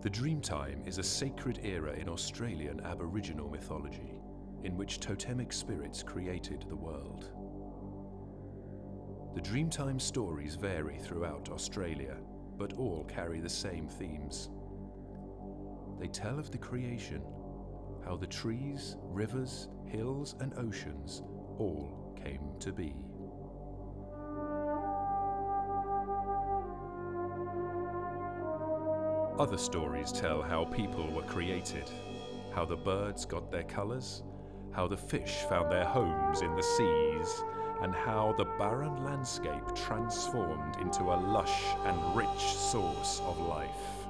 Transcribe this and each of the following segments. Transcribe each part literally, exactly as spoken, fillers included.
The Dreamtime is a sacred era in Australian Aboriginal mythology, in which totemic spirits created the world. The Dreamtime stories vary throughout Australia, but all carry the same themes. They tell of the creation, how the trees, rivers, hills, and oceans all came to be. Other stories tell how people were created, how the birds got their colours, how the fish found their homes in the seas, and how the barren landscape transformed into a lush and rich source of life.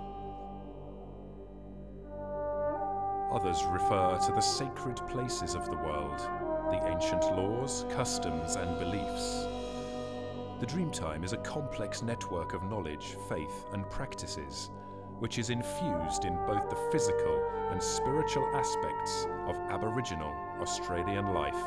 Others refer to the sacred places of the world, the ancient laws, customs, and beliefs. The Dreamtime is a complex network of knowledge, faith, and practices, which is infused in both the physical and spiritual aspects of Aboriginal Australian life.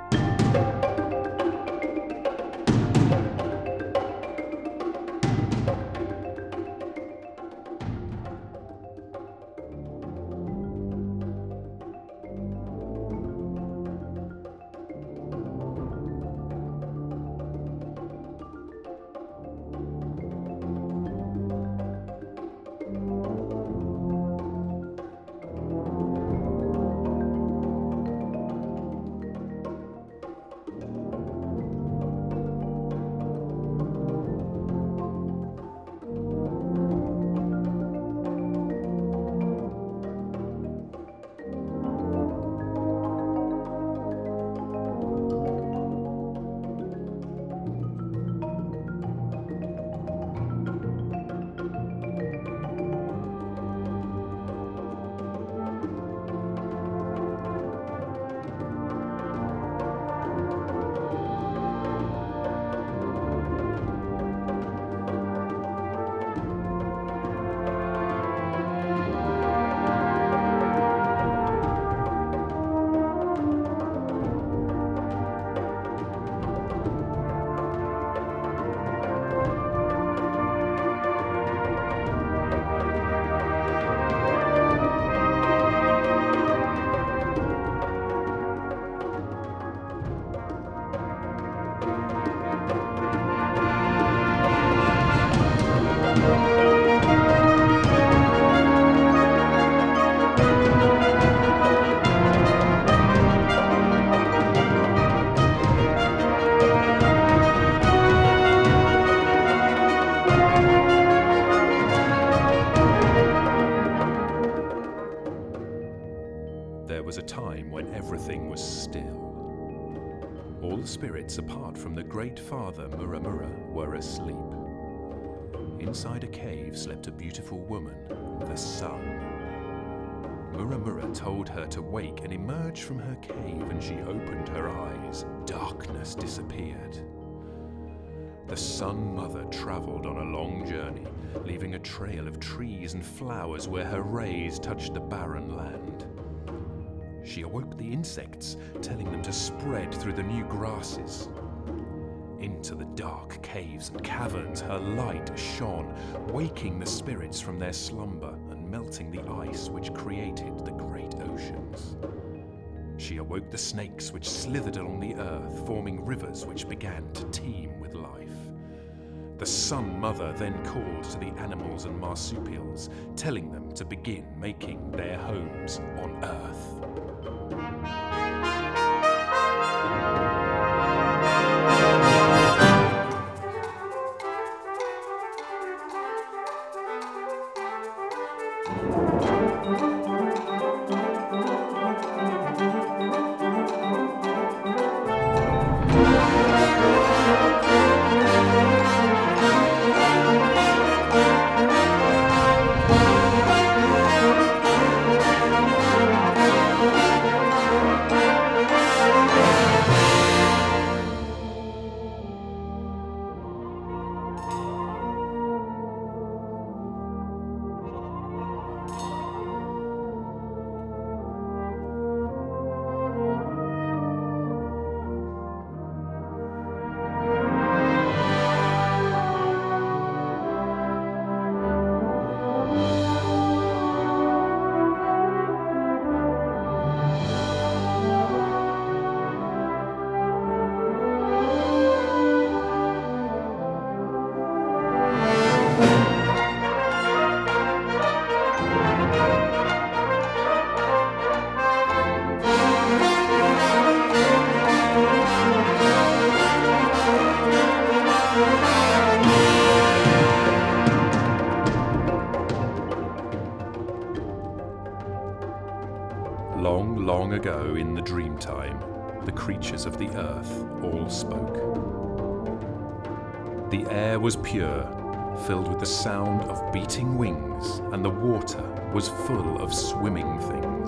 There was a time when everything was still. All the spirits apart from the Great Father Muramura were asleep. Inside a cave slept a beautiful woman, the Sun. Muramura told her to wake and emerge from her cave, and she opened her eyes. Darkness disappeared. The Sun Mother travelled on a long journey, leaving a trail of trees and flowers where her rays touched the barren land. She awoke the insects, telling them to spread through the new grasses. Into the dark caves and caverns her light shone, waking the spirits from their slumber and melting the ice which created the great oceans. She awoke the snakes which slithered along the earth, forming rivers which began to teem with life. The Sun Mother then called to the animals and marsupials, telling them to begin making their homes on Earth. ago in the dreamtime, the creatures of the earth all spoke. The air was pure, filled with the sound of beating wings, and the water was full of swimming things.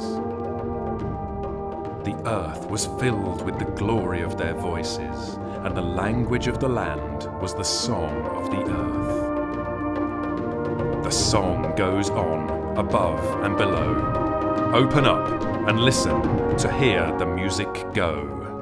The earth was filled with the glory of their voices, and the language of the land was the song of the earth. The song goes on, above and below. Open up and listen to hear the music go.